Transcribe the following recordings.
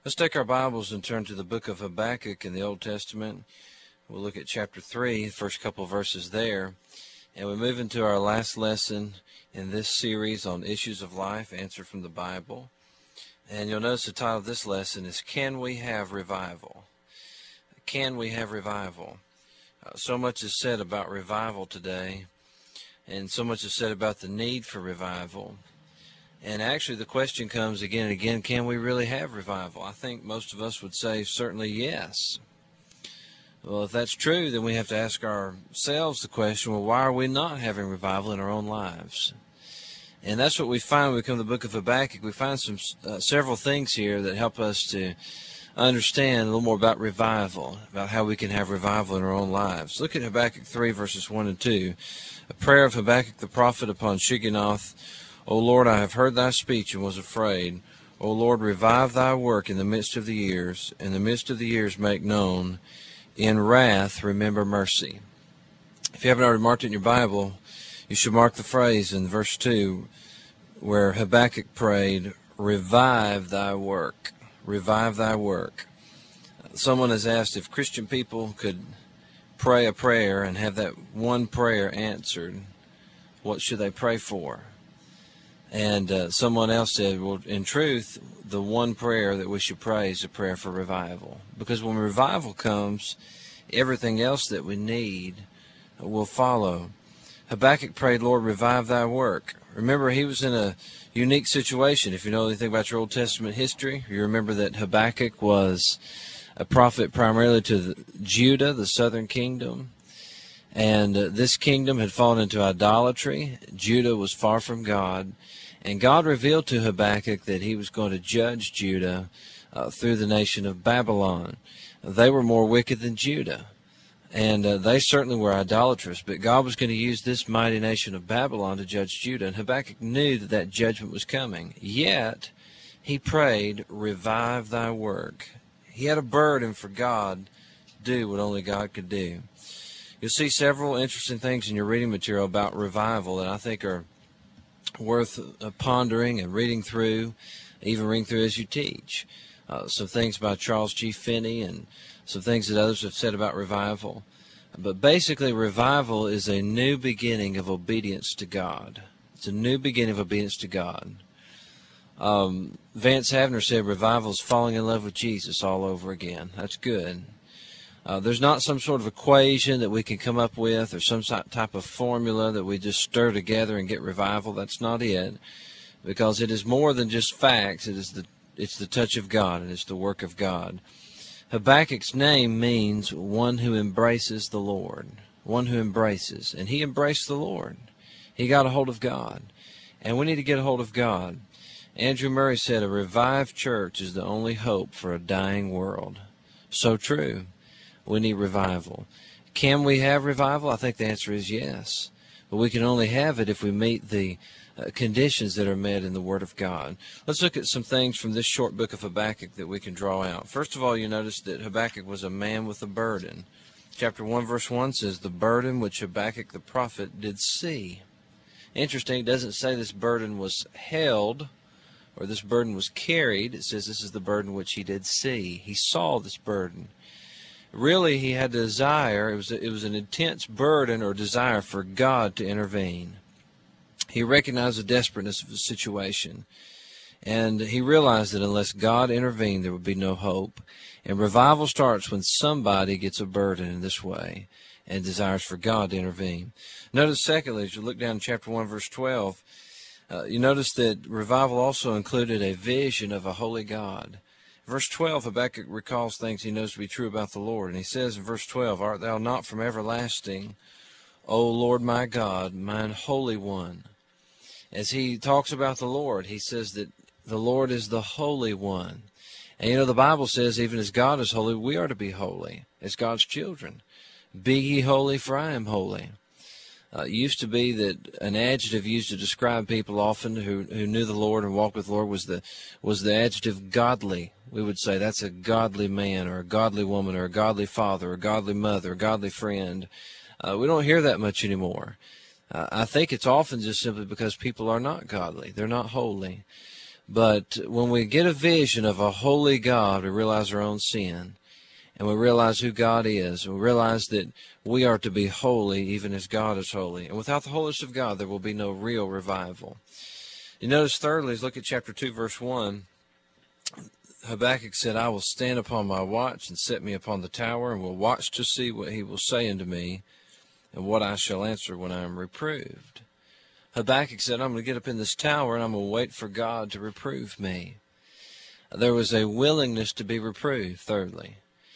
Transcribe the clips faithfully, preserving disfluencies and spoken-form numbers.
Let's take our Bibles and turn to the book of Habakkuk in the Old Testament. We'll look at chapter three, the first couple of verses there. And we move into our last lesson in this series on issues of life, answered from the Bible. And you'll notice the title of this lesson is, Can We Have Revival? Can we have revival? Uh, so much is said about revival today, and so much is said about the need for revival. And actually the question comes again and again, can we really have revival? I think most of us would say certainly yes. Well, if that's true, then we have to ask ourselves the question, well, why are we not having revival in our own lives? And that's what we find when we come to the book of Habakkuk. We find some uh, several things here that help us to understand a little more about revival, about how we can have revival in our own lives. Look at Habakkuk three, verses one and two. A prayer of Habakkuk the prophet upon Shigionoth. O Lord, I have heard thy speech and was afraid. O Lord, revive thy work in the midst of the years. In the midst of the years make known. In wrath remember mercy. If you haven't already marked it in your Bible, you should mark the phrase in verse two where Habakkuk prayed, revive thy work. Revive thy work. Someone has asked if Christian people could pray a prayer and have that one prayer answered, what should they pray for? And uh, someone else said, well, in truth, the one prayer that we should pray is a prayer for revival. Because when revival comes, everything else that we need will follow. Habakkuk prayed, Lord, revive thy work. Remember, he was in a unique situation. If you know anything about your Old Testament history, you remember that Habakkuk was a prophet primarily to the, Judah, the southern kingdom. And uh, this kingdom had fallen into idolatry. Judah was far from God. And God revealed to Habakkuk that he was going to judge Judah uh, through the nation of Babylon. They were more wicked than Judah. And uh, they certainly were idolatrous. But God was going to use this mighty nation of Babylon to judge Judah. And Habakkuk knew that that judgment was coming. Yet, he prayed, revive thy work. He had a burden for God to do what only God could do. You'll see several interesting things in your reading material about revival that I think are worth uh, pondering and reading through, even reading through as you teach. Uh, some things by Charles G. Finney and some things that others have said about revival. But basically, revival is a new beginning of obedience to God. It's a new beginning of obedience to God. Um, Vance Havner said revival is falling in love with Jesus all over again. That's good. Uh, there's not some sort of equation that we can come up with or some type of formula that we just stir together and get revival. That's not it, because it is more than just facts. It is the it's the touch of God, and it's the work of God. Habakkuk's name means one who embraces the Lord, one who embraces, and he embraced the Lord. He got a hold of God, and we need to get a hold of God. Andrew Murray said, a revived church is the only hope for a dying world. So true. We need revival. Can we have revival? I think the answer is yes. But we can only have it if we meet the uh, conditions that are met in the Word of God. Let's look at some things from this short book of Habakkuk that we can draw out. First of all, you notice that Habakkuk was a man with a burden. Chapter one, verse one says, the burden which Habakkuk the prophet did see. Interesting, it doesn't say this burden was held or this burden was carried. It says this is the burden which he did see. He saw this burden. Really, he had a desire, it was, a, it was an intense burden or desire for God to intervene. He recognized the desperateness of the situation, and he realized that unless God intervened, there would be no hope. And revival starts when somebody gets a burden in this way and desires for God to intervene. Notice, secondly, as you look down in chapter one, verse twelve, uh, you notice that revival also included a vision of a holy God. Verse twelve, Habakkuk recalls things he knows to be true about the Lord. And he says in verse twelve, art thou not from everlasting, O Lord my God, mine Holy One? As he talks about the Lord, he says that the Lord is the Holy One. And you know, the Bible says even as God is holy, we are to be holy as God's children. Be ye holy, for I am holy. Uh, it used to be that an adjective used to describe people often who, who knew the Lord and walked with the Lord was the, was the adjective godly. We would say that's a godly man or a godly woman or a godly father or a godly mother or a godly friend. Uh, we don't hear that much anymore. Uh, I think it's often just simply because people are not godly. They're not holy. But when we get a vision of a holy God, we realize our own sin, and we realize who God is, and we realize that we are to be holy even as God is holy. And without the holiness of God, there will be no real revival. You notice thirdly, let's look at chapter two, verse one. Habakkuk said, I will stand upon my watch and set me upon the tower, and will watch to see what he will say unto me, and what I shall answer when I am reproved. Habakkuk said, I'm going to get up in this tower, and I'm going to wait for God to reprove me. There was a willingness to be reproved, thirdly.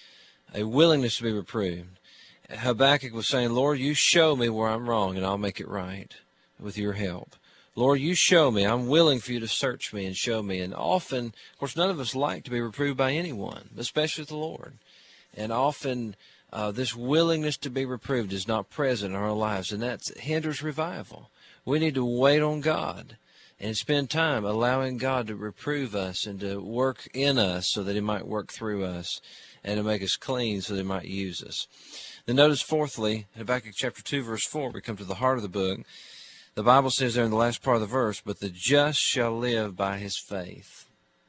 A willingness to be reproved. Habakkuk was saying, Lord, you show me where I'm wrong, and I'll make it right with your help. Lord, you show me. I'm willing for you to search me and show me. And often, of course, none of us like to be reproved by anyone, especially the Lord. And often, uh, this willingness to be reproved is not present in our lives, and that hinders revival. We need to wait on God and spend time allowing God to reprove us and to work in us so that he might work through us and to make us clean so that he might use us. Then notice fourthly, in Habakkuk chapter two, verse four, we come to the heart of the book. The Bible says there in the last part of the verse, but the just shall live by his faith.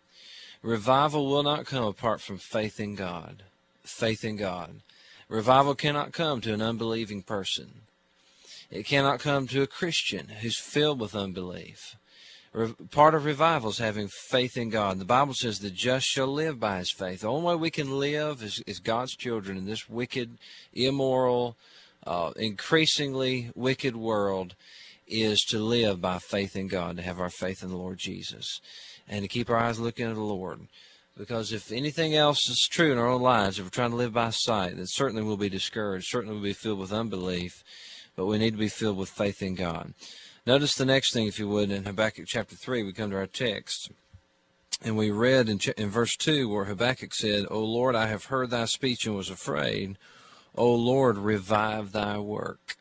Revival will not come apart from faith in God. Faith in God. Revival cannot come to an unbelieving person. It cannot come to a Christian who's filled with unbelief. Re- part of revival is having faith in God. The Bible says the just shall live by his faith. The only way we can live as, as God's children in this wicked, immoral, uh, increasingly wicked world is to live by faith in God, to have our faith in the Lord Jesus, and to keep our eyes looking at the Lord. Because if anything else is true in our own lives, if we're trying to live by sight, then certainly we'll be discouraged, certainly we'll be filled with unbelief, but we need to be filled with faith in God. Notice the next thing, if you would, in Habakkuk chapter three, we come to our text, and we read in, in verse two where Habakkuk said, O Lord, I have heard thy speech and was afraid. O Lord, revive thy work.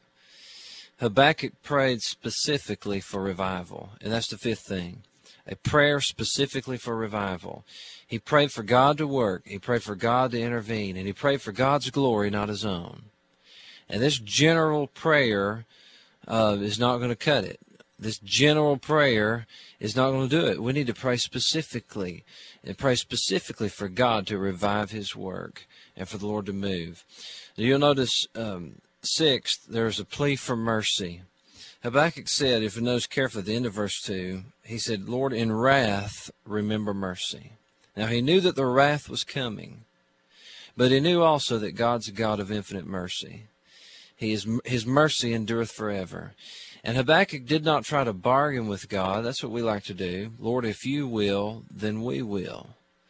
Habakkuk prayed specifically for revival, and that's the fifth thing. A prayer specifically for revival. He prayed for God to work. He prayed for God to intervene, and he prayed for God's glory, not his own. And this general prayer uh, is not going to cut it. This general prayer is not going to do it. We need to pray specifically, and pray specifically for God to revive his work and for the Lord to move. You'll notice, um, sixth, there's a plea for mercy. Habakkuk said, if you notice carefully at the end of verse two, he said, Lord, in wrath, remember mercy. Now, he knew that the wrath was coming, but he knew also that God's a God of infinite mercy. He is, his mercy endureth forever. And Habakkuk did not try to bargain with God. That's what we like to do. Lord, if you will, then we will.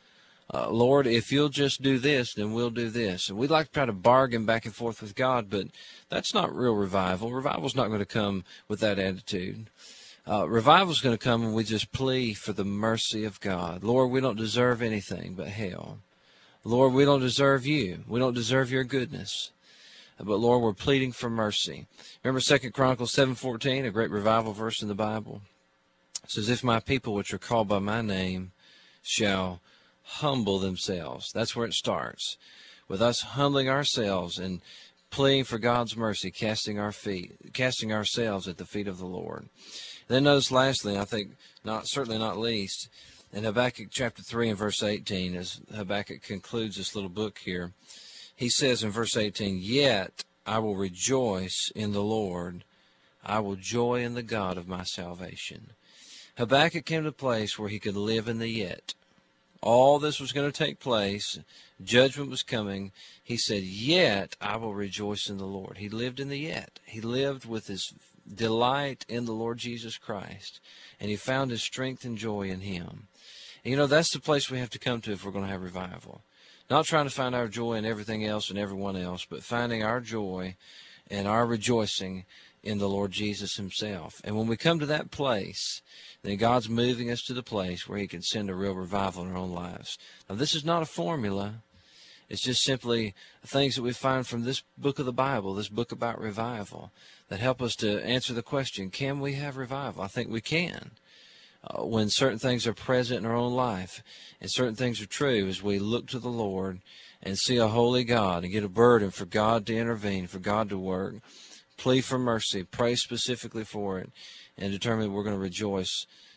Uh, Lord, if you'll just do this, then we'll do this. And we'd like to try to bargain back and forth with God, but that's not real revival. Revival's not going to come with that attitude. Uh, revival's going to come when we just plea for the mercy of God. Lord, we don't deserve anything but hell. Lord, we don't deserve you. We don't deserve your goodness. But Lord, we're pleading for mercy. Remember Second Chronicles seven fourteen, a great revival verse in the Bible? It says, if my people which are called by my name shall humble themselves. That's where it starts, with us humbling ourselves and pleading for God's mercy, casting our feet, casting ourselves at the feet of the Lord. Then notice lastly, I think not certainly not least, in Habakkuk chapter three and verse eighteen, as Habakkuk concludes this little book here, he says in verse eighteen, yet I will rejoice in the Lord. I will joy in the God of my salvation. Habakkuk came to a place where he could live in the yet. All this was going to take place. Judgment was coming. He said, yet I will rejoice in the Lord. He lived in the yet. He lived with his delight in the Lord Jesus Christ. And he found his strength and joy in him. And you know, that's the place we have to come to if we're going to have revival. Not trying to find our joy in everything else and everyone else, but finding our joy and our rejoicing in the Lord Jesus himself. And when we come to that place, then God's moving us to the place where he can send a real revival in our own lives. Now, this is not a formula. It's just simply things that we find from this book of the Bible, this book about revival, that help us to answer the question, can we have revival? I think we can. Uh, when certain things are present in our own life and certain things are true, as we look to the Lord and see a holy God and get a burden for God to intervene, for God to work, plead for mercy, pray specifically for it, and determine we're going to rejoice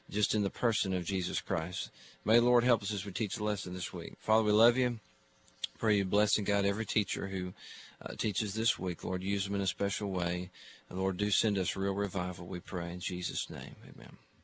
just in the person of Jesus Christ. May the Lord help us as we teach the lesson this week. Father, we love you. Pray you bless and guide every teacher who uh, teaches this week. Lord, use them in a special way. And Lord, do send us real revival, we pray in Jesus' name. Amen.